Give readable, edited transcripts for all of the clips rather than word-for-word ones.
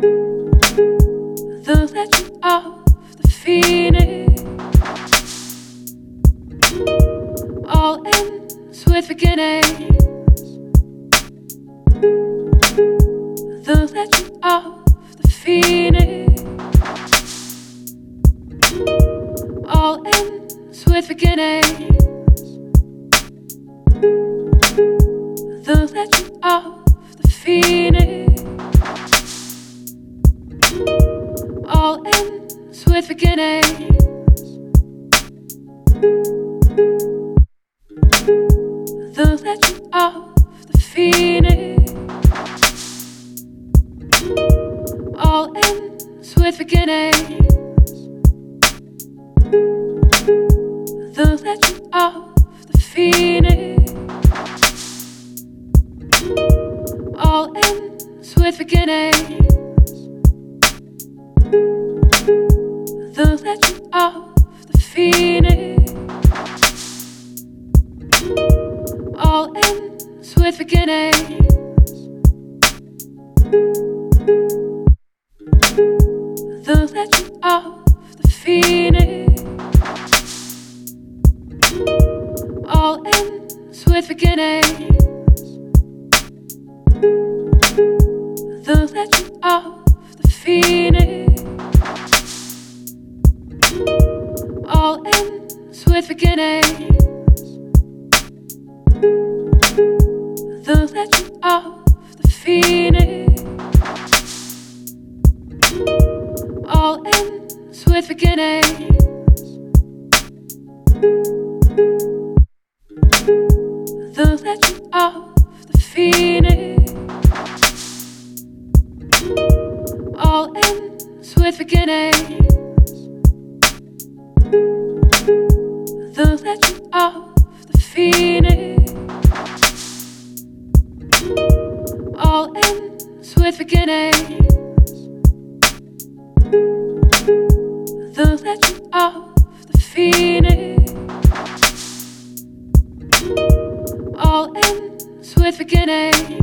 The legend of the phoenix. All ends with beginnings. The legend of the phoenix. All ends with beginnings. The legend of the phoenix. All ends with beginnings. The legend of the phoenix. All ends with beginnings. The legend of the phoenix. All ends with beginnings. The legend of the phoenix. All ends with beginnings. The legend of the phoenix. All ends with beginnings. The legend of the phoenix. All ends with beginnings. The legend of the phoenix. All ends with beginnings. The legend of the phoenix. All ends with beginnings. The legend of the phoenix. All ends with beginnings. The legend of the phoenix. All ends with beginnings.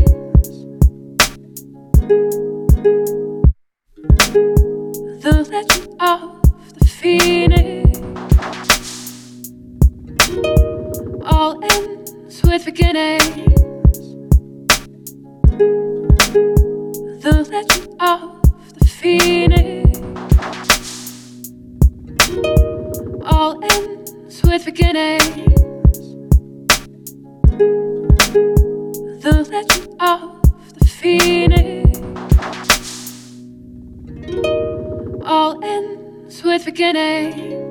The legend of the phoenix. All ends with beginnings. The legend of the phoenix. All ends with beginnings. The legend of the phoenix. All ends with beginnings.